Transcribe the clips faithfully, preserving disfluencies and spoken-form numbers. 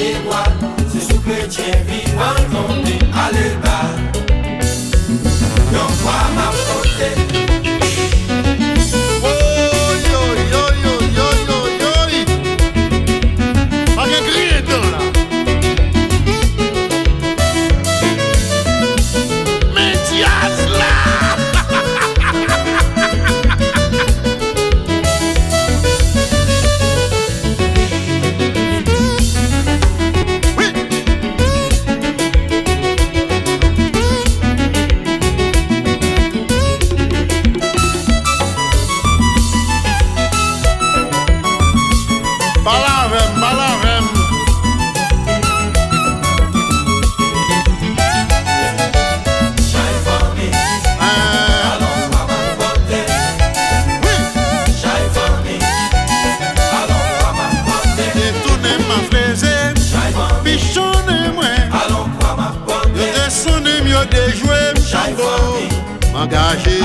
Engagé,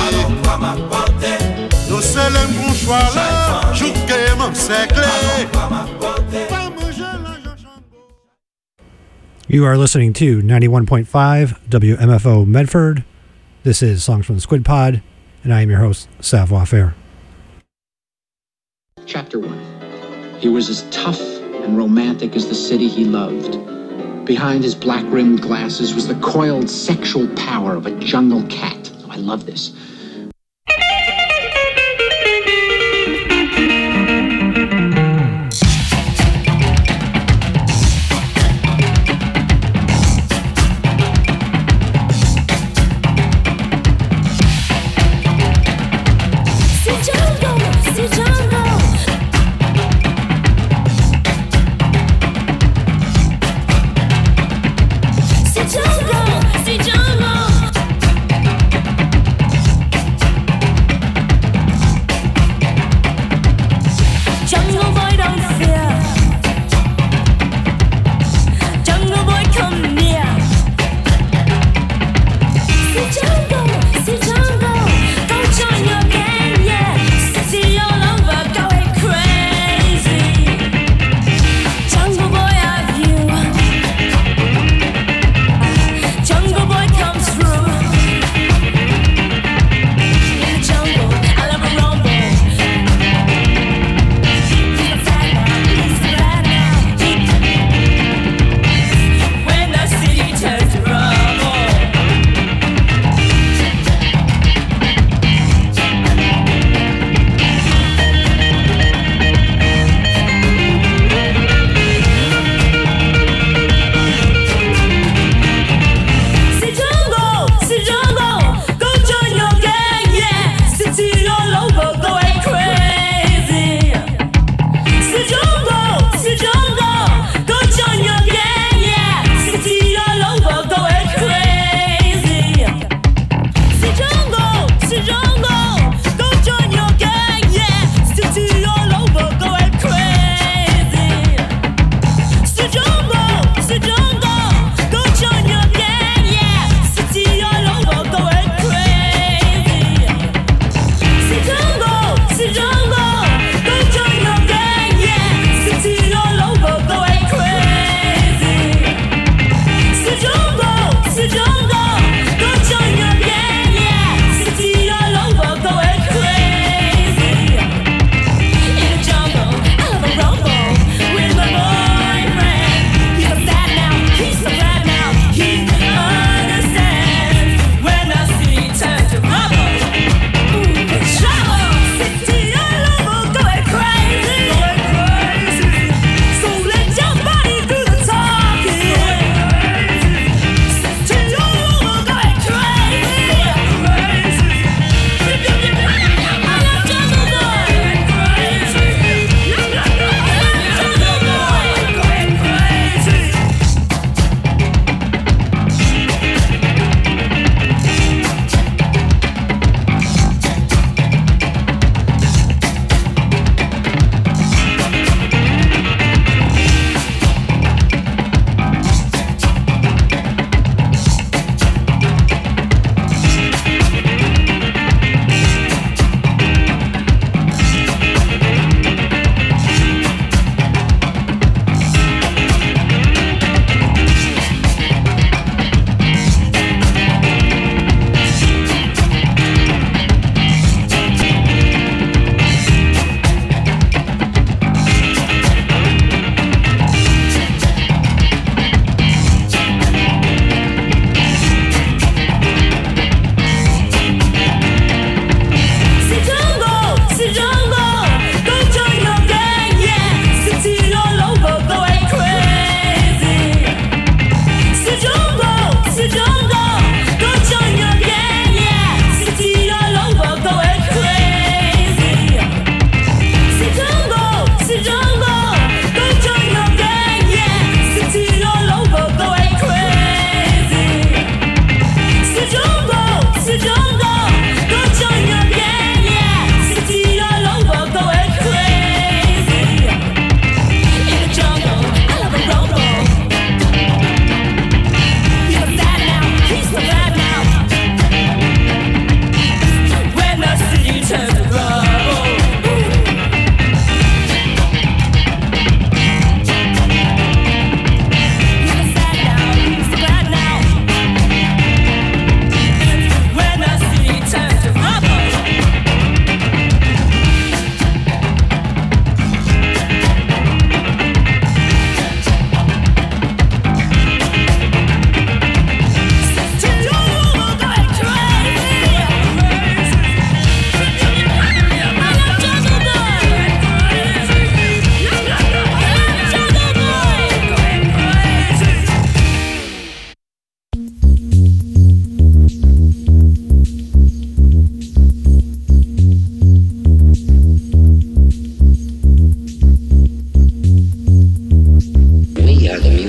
nous sommes un bon choix là, je m'en c'est You are listening to ninety-one point five W M F O Medford. This is Songs from the Squid Pod, and I am your host, Savoir Faire. Chapter one. He was as tough and romantic as the city he loved. Behind his black-rimmed glasses was the coiled sexual power of a jungle cat. I love this.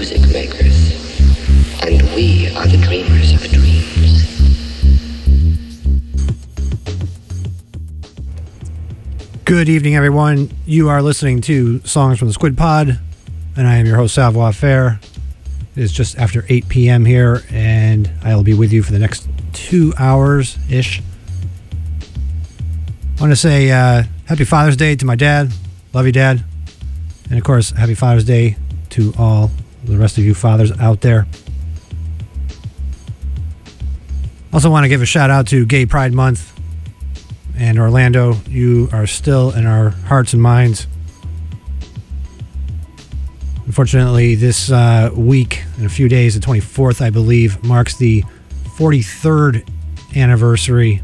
music makers, and we are the dreamers of dreams. Good evening, everyone. You are listening to Songs from the Squid Pod, and I am your host, Savoir Faire. It is just after eight p.m. here, and I will be with you for the next two hours-ish. I want to say uh, Happy Father's Day to my dad. Love you, Dad. And, of course, Happy Father's Day to all the rest of you fathers out there. Also want to give a shout-out to Gay Pride Month. And Orlando, you are still in our hearts and minds. Unfortunately, this uh, week, in a few days, the twenty-fourth, I believe, marks the forty-third anniversary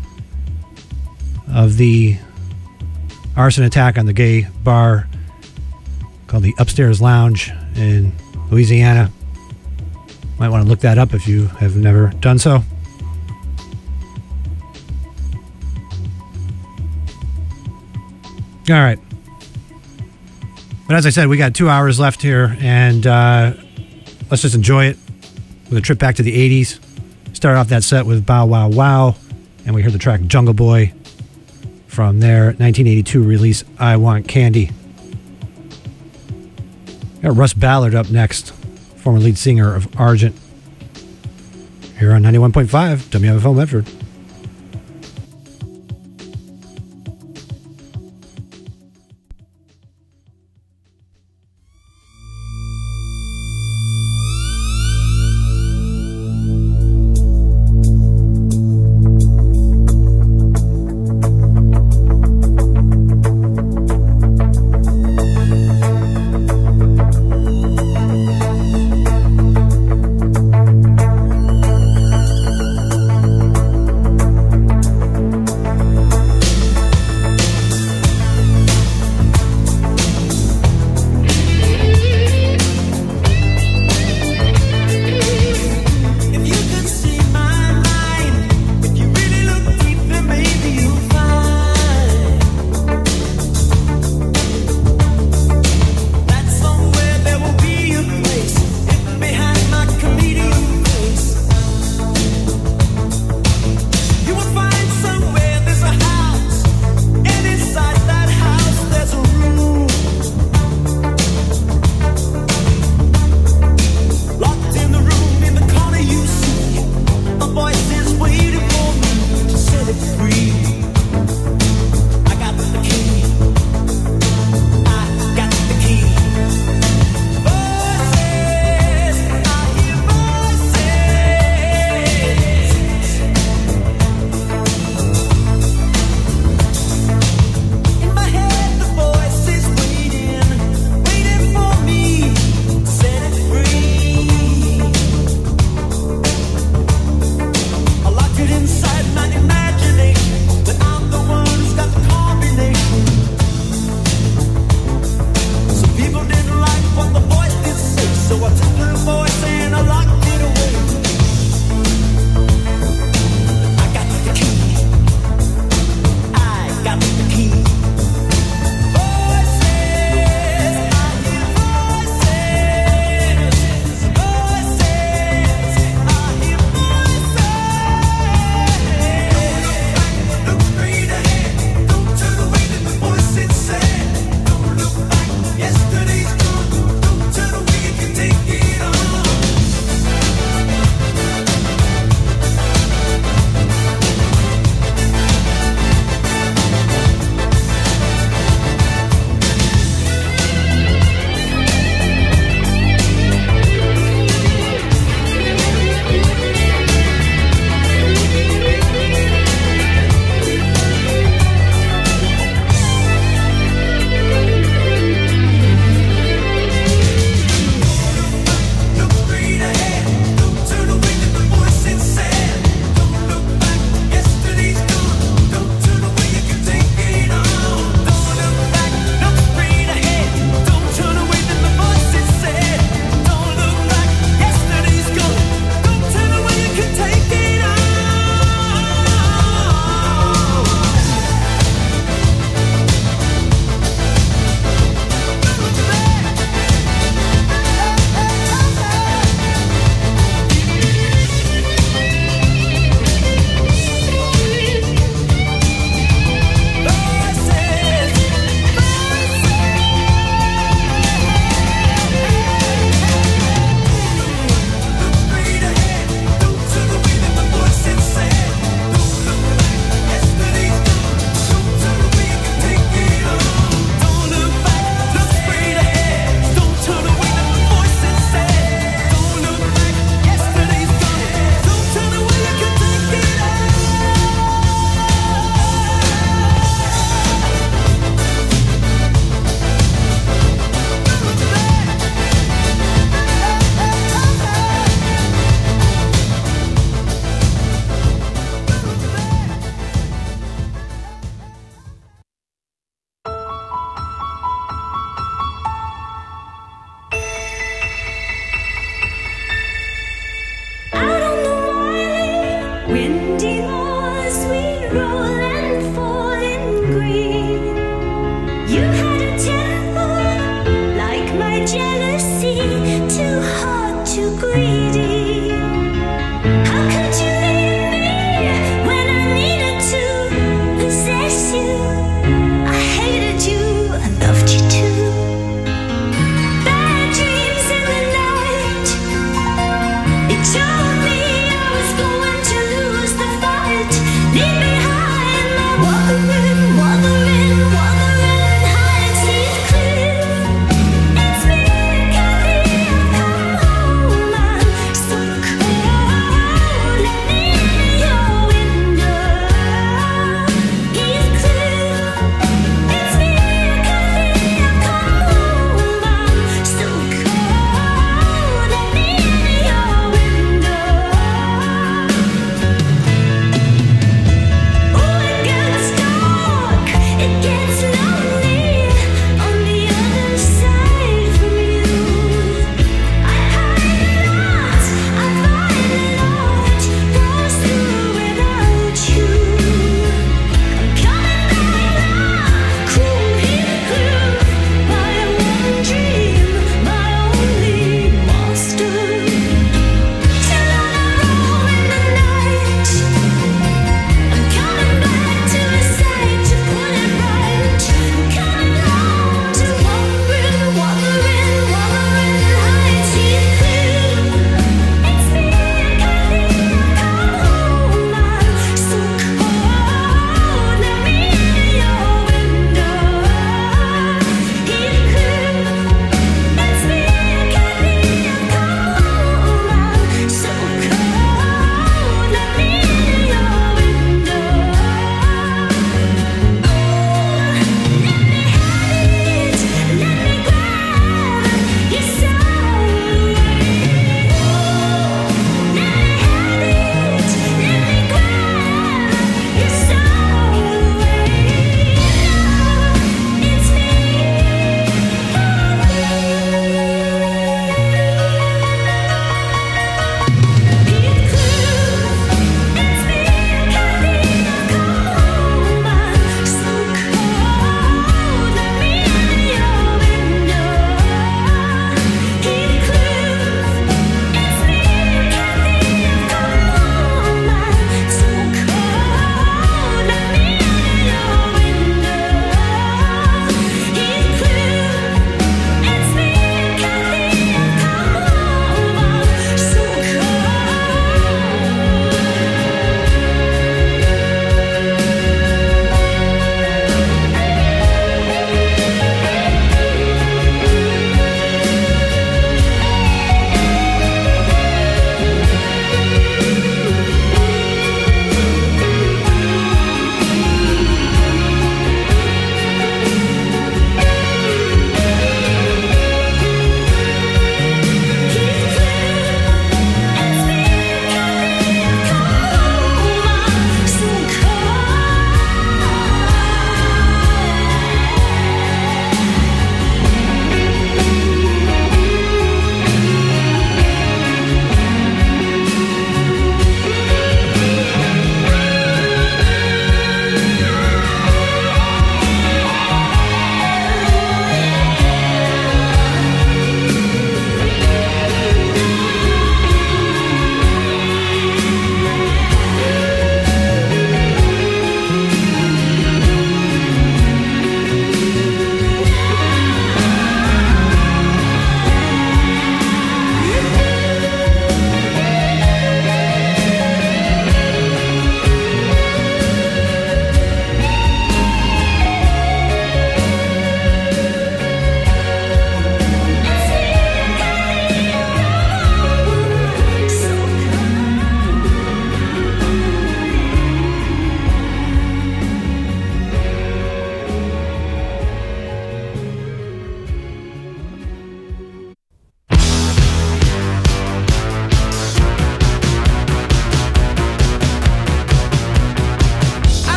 of the arson attack on the gay bar called the Upstairs Lounge in Louisiana. Might want to look that up if you have never done so. All right. But as I said, we got two hours left here, and uh, let's just enjoy it with a trip back to the eighties. Started off that set with Bow Wow Wow, and we heard the track Jungle Boy from their nineteen eighty-two release, I Want Candy. Got Russ Ballard up next, former lead singer of Argent, here on ninety-one point five W M F O Medford. Oh, it gets dark.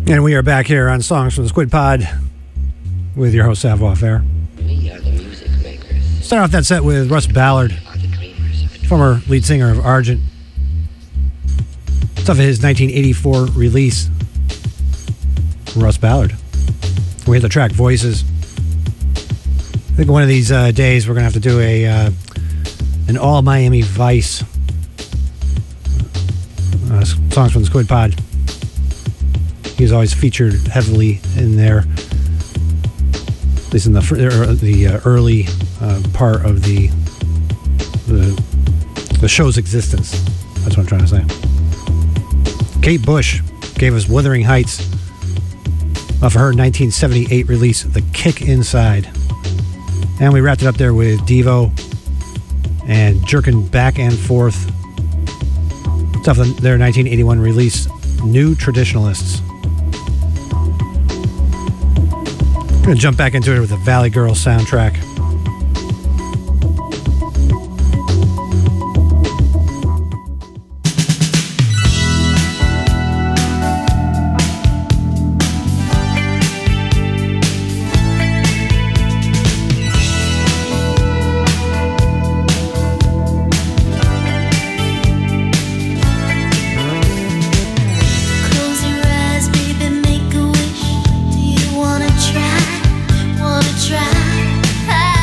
And we are back here on Songs from the Squid Pod with your host, Savoir Faire. We are the music makers. Start off that set with Russ Ballard, We are the dreamers of a dream. former lead singer of Argent. Stuff of his nineteen eighty-four release, Russ Ballard. We had the track Voices. I think one of these uh, days we're going to have to do a uh, an all Miami Vice uh, Songs from the Squid Pod. He's always featured heavily in there, at least in the er, the uh, early uh, part of the, the the show's existence. That's what I'm trying to say. Kate Bush gave us Wuthering Heights off of her nineteen seventy-eight release, The Kick Inside. And we wrapped it up there with Devo and Jerkin' Back and Forth. Stuff of their nineteen eighty-one release, New Traditionalists. I'm going to jump back into it with the Valley Girl soundtrack. Close your eyes, baby, make a wish. Do you wanna try? Wanna try?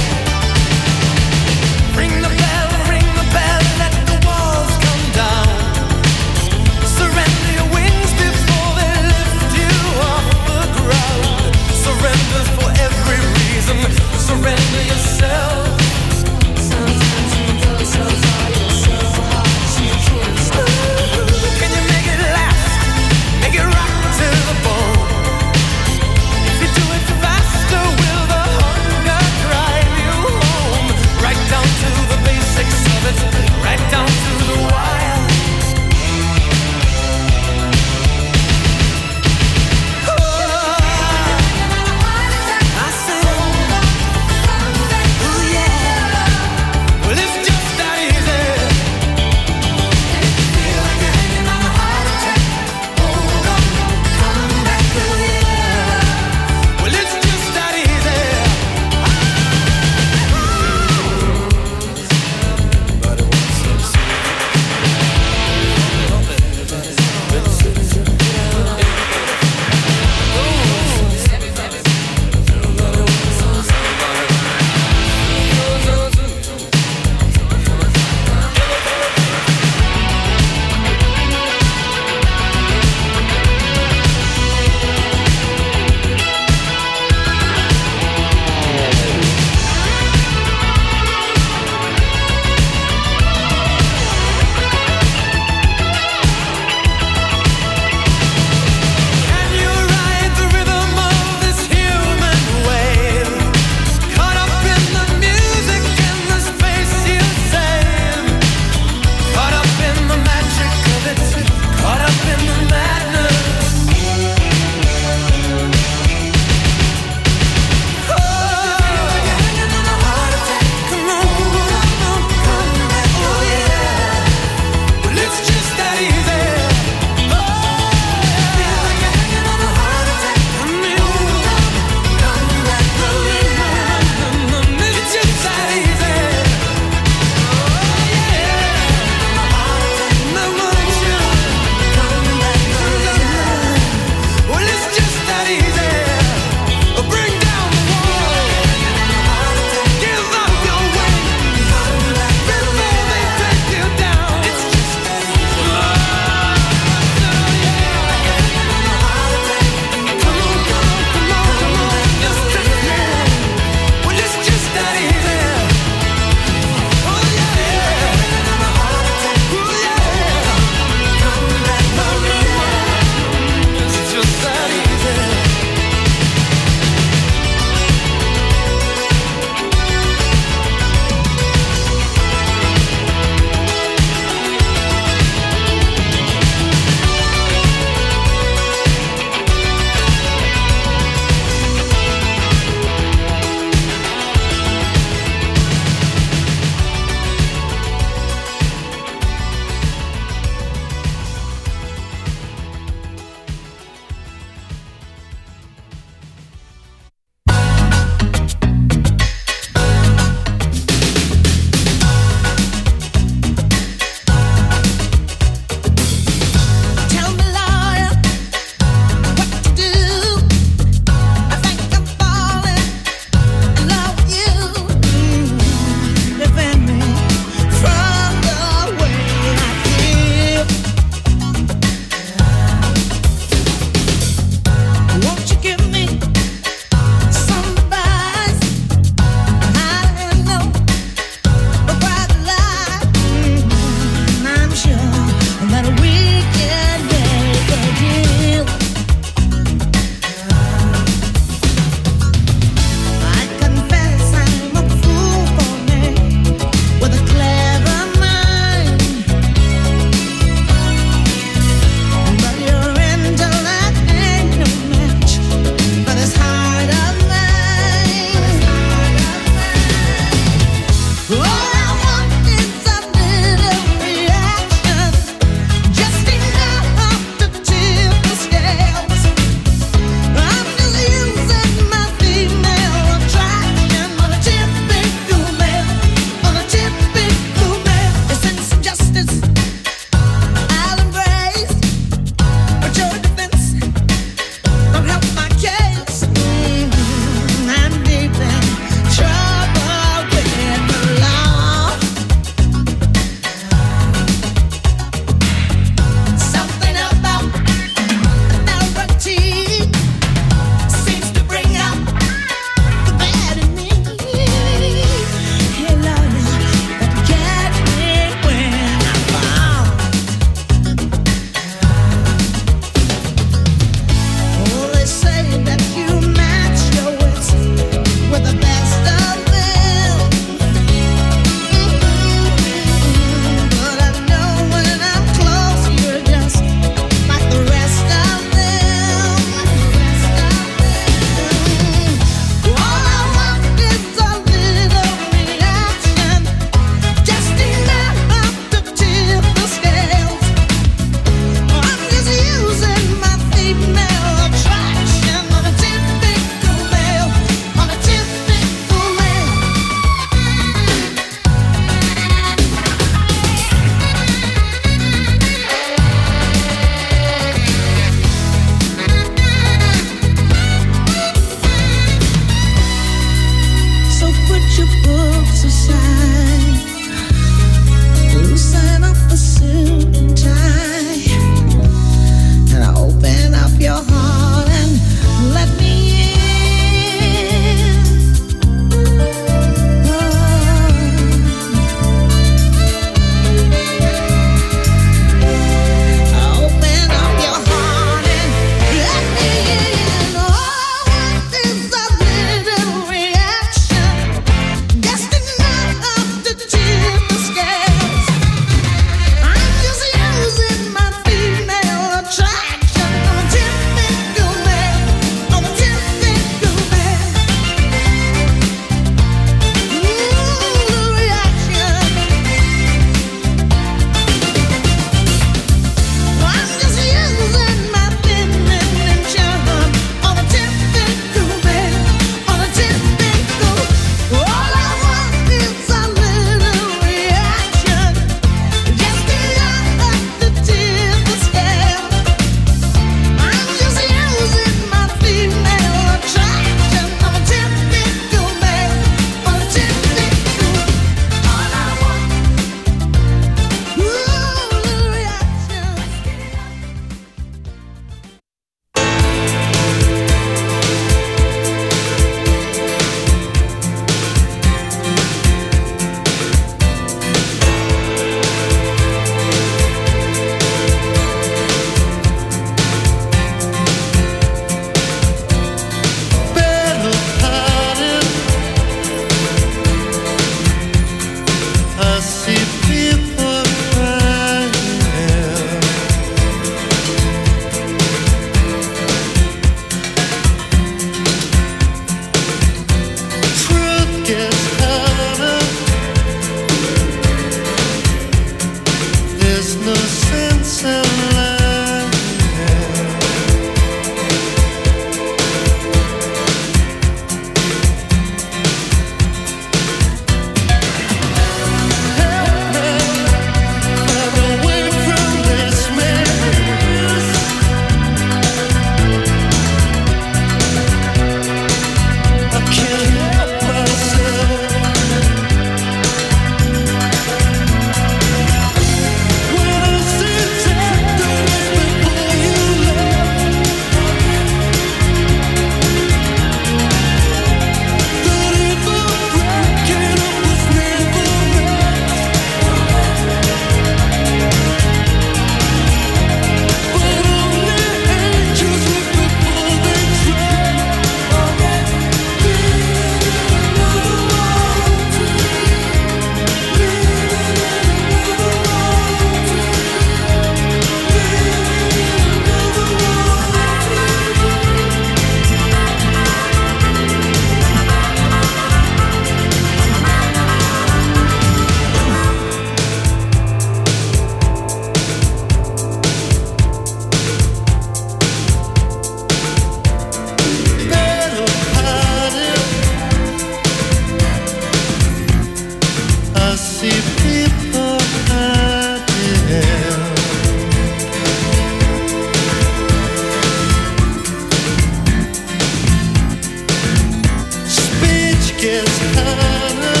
gets harder.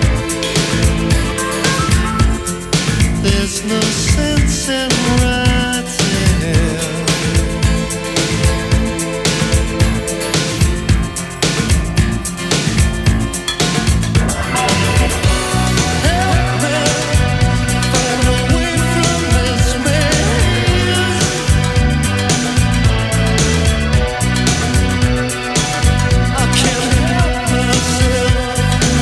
There's no sense in writing. Help me find a way from this maze. I can't help myself.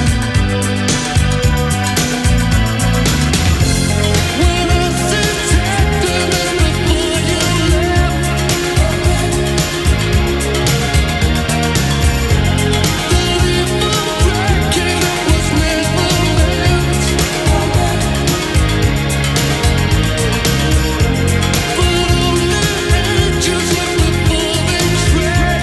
When I see tenderness before you left, that evil breaking was never meant. But only angels left before they tread.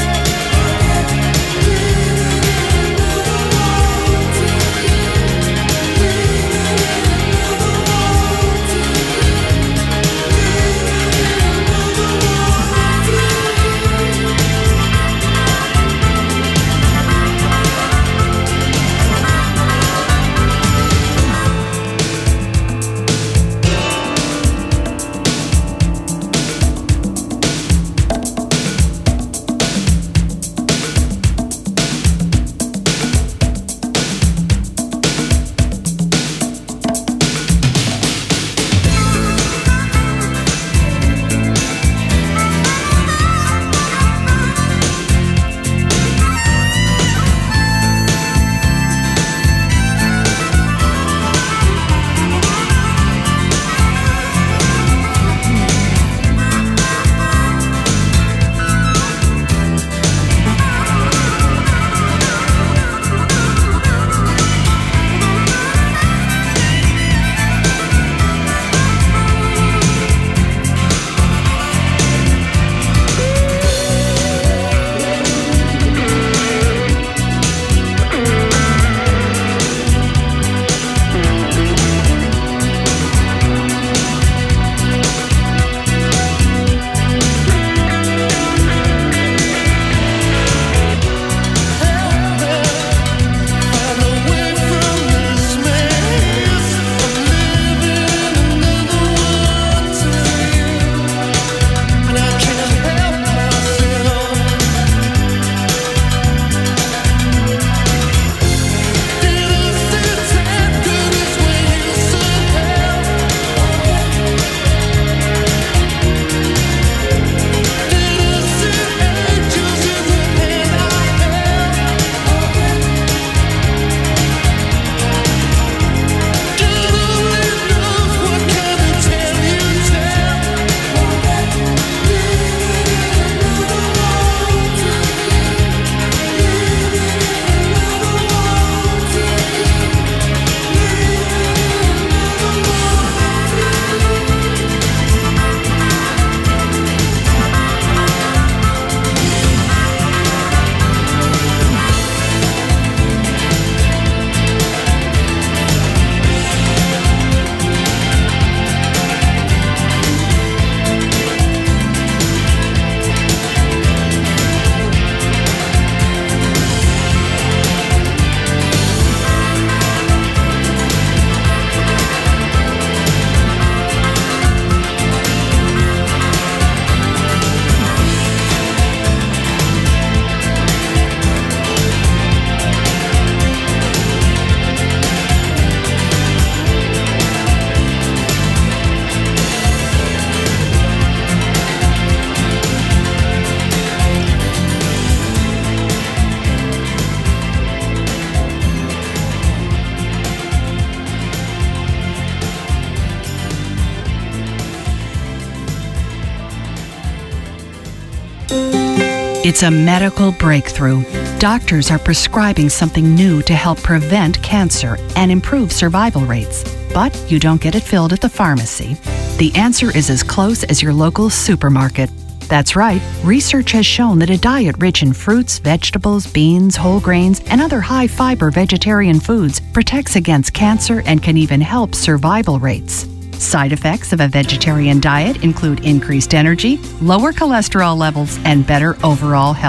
It's a medical breakthrough. Doctors are prescribing something new to help prevent cancer and improve survival rates. But you don't get it filled at the pharmacy. The answer is as close as your local supermarket. That's right, research has shown that a diet rich in fruits, vegetables, beans, whole grains, and other high-fiber vegetarian foods protects against cancer and can even help survival rates. Side effects of a vegetarian diet include increased energy, lower cholesterol levels, and better overall health.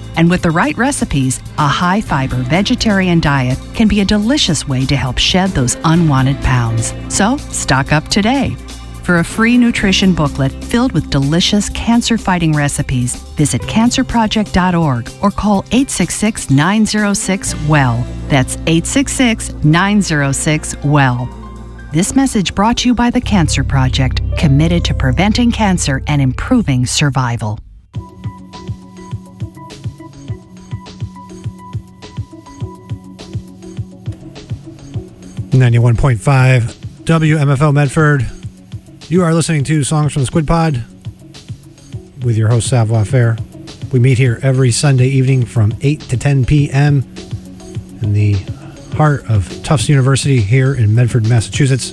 And with the right recipes, a high-fiber vegetarian diet can be a delicious way to help shed those unwanted pounds. So, stock up today. For a free nutrition booklet filled with delicious cancer-fighting recipes, visit cancer project dot org or call eight six six, nine zero six, W E L L. That's eight six six, nine zero six, W E L L. This message brought to you by the Cancer Project, committed to preventing cancer and improving survival. ninety-one point five W M F O Medford. You are listening to Songs from the Squid Pod with your host, Savoir Faire. We meet here every Sunday evening from eight to ten p.m. in the heart of Tufts University here in Medford, Massachusetts.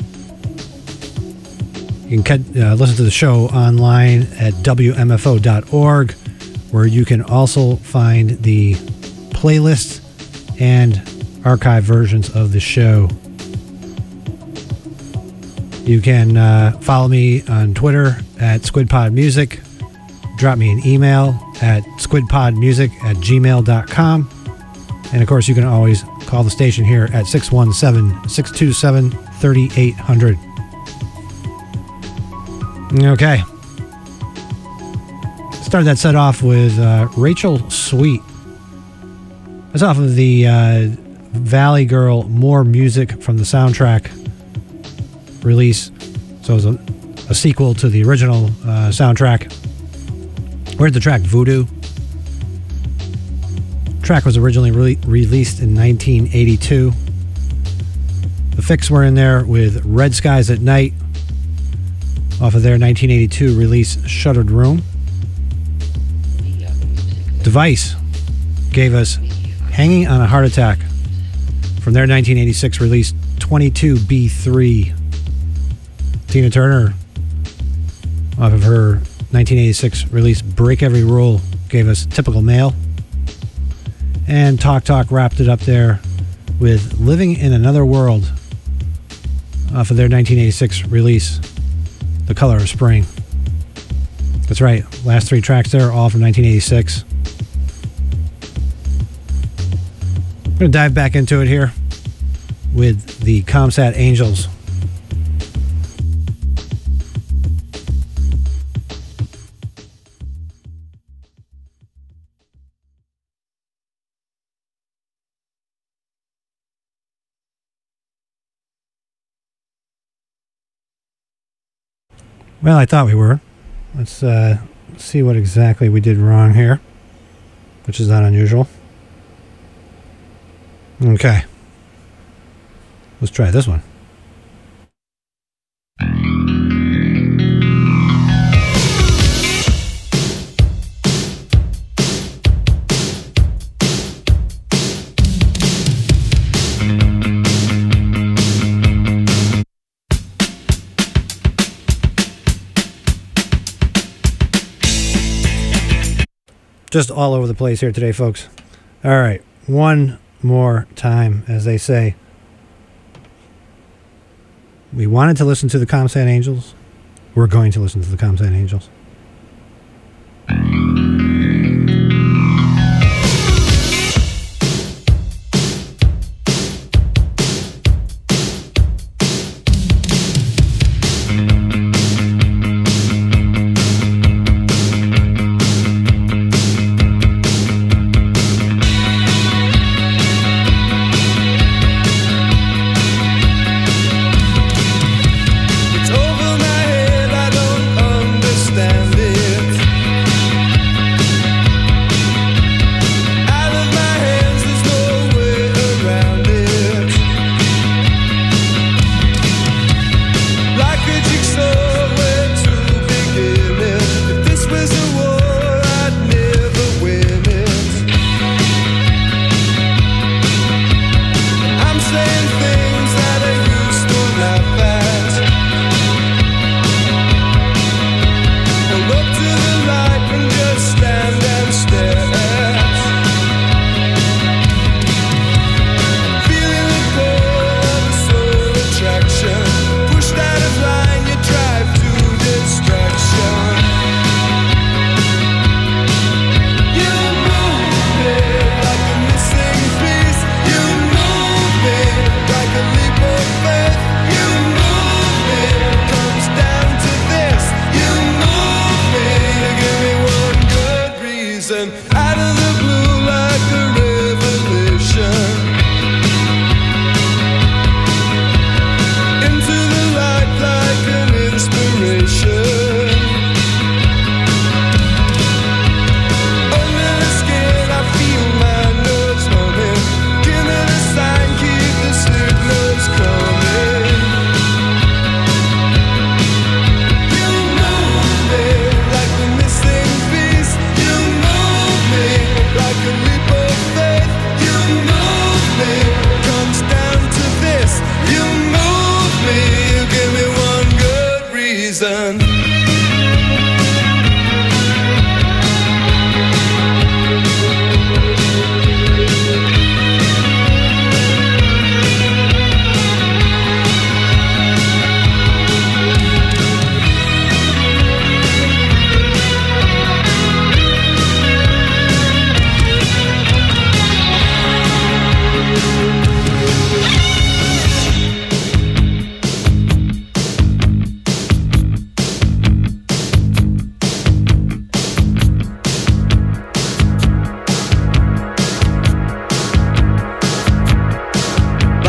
You can uh, listen to the show online at W M F O dot org, where you can also find the playlists and archive versions of the show. You can uh, follow me on Twitter at SquidPodMusic. Drop me an email at squidpodmusic at gmail dot com. And of course, you can always call the station here at six one seven, six two seven, three eight zero zero. Okay. Started that set off with uh, Rachel Sweet. That's off of the uh, Valley Girl More Music from the Soundtrack release. So it was a, a sequel to the original uh, soundtrack. Where's the track Voodoo? The track was originally re- released in nineteen eighty-two. The Fix were in there with Red Skies at Night off of their nineteen eighty-two release Shuttered Room. Device gave us Hanging on a Heart Attack from their nineteen eighty-six release twenty-two B three. Tina Turner, off of her nineteen eighty-six release Break Every Rule, gave us Typical Male. And Talk Talk wrapped it up there with Living in Another World, off of their nineteen eighty-six release The Color of Spring. That's right, last three tracks there, all from nineteen eighty-six. I'm going to dive back into it here with the Comsat Angels. Well, I thought we were. Let's uh, see what exactly we did wrong here, which is not unusual. Okay. Let's try this one. Just all over the place here today, folks. All right, one more time, as they say. We wanted to listen to the Comsat Angels. We're going to listen to the Comsat Angels. It's over my head, I don't understand it.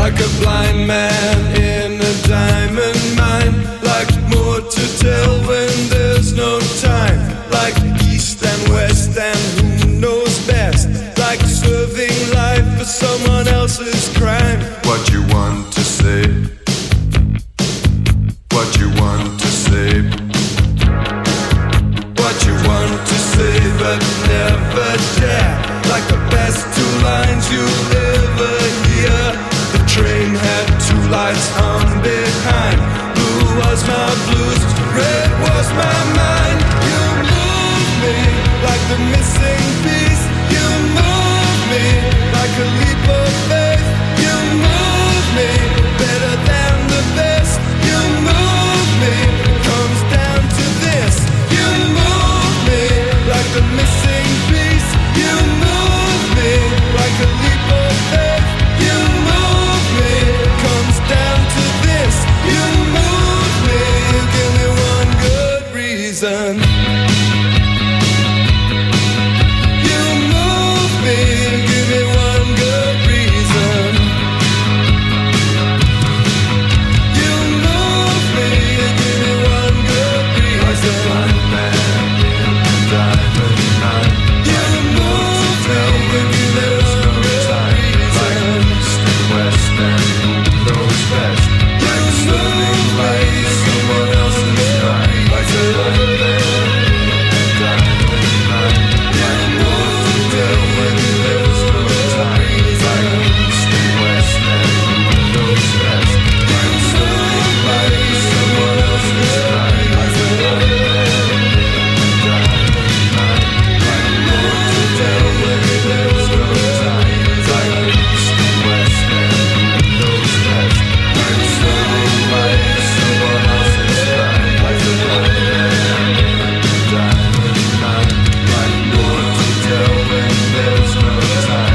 like a blind man in a diamond mine, like more to tell when there's no time, like east and west and who knows best, like serving life for someone else's crime. What you want to say, what you want to say, what you want to say but never dare, like the best two lines you'll ever hear. The train had two lights on behind, blue was my blues, red was my mind. You move me like the missing piece, you move me like a leap of faith, you move me better than the best, you move me, comes down to this, you move me like the missing piece, you move me like a leap of faith, you move me, comes down to this, you move me, you give me one good reason. You move me, give me one good reason. You move me, give me one good reason. Like a blind man in a diamond night. You move me, give me one good reason. Like east and west and who knows best. Like serving life for someone else's crime. Like a blind man in a diamond night. Like more to tell when there's no time. Like east and west and who knows best. Like serving life for someone else's crime. Like a blind man in a diamond night. Like more to tell when there's no time. Like east and west and who knows best. Like serving life for someone else's crime. Like a blind man in a diamond night. Like more to tell when there's no time.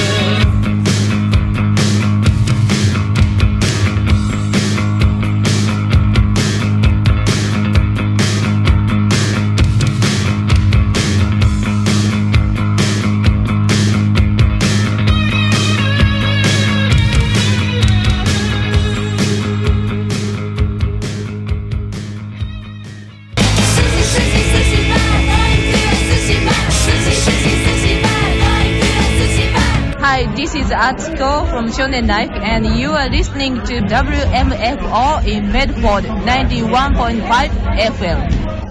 Hi, this is Atsuko from Shonen Life, and you are listening to W M F O in Medford ninety-one point five F M.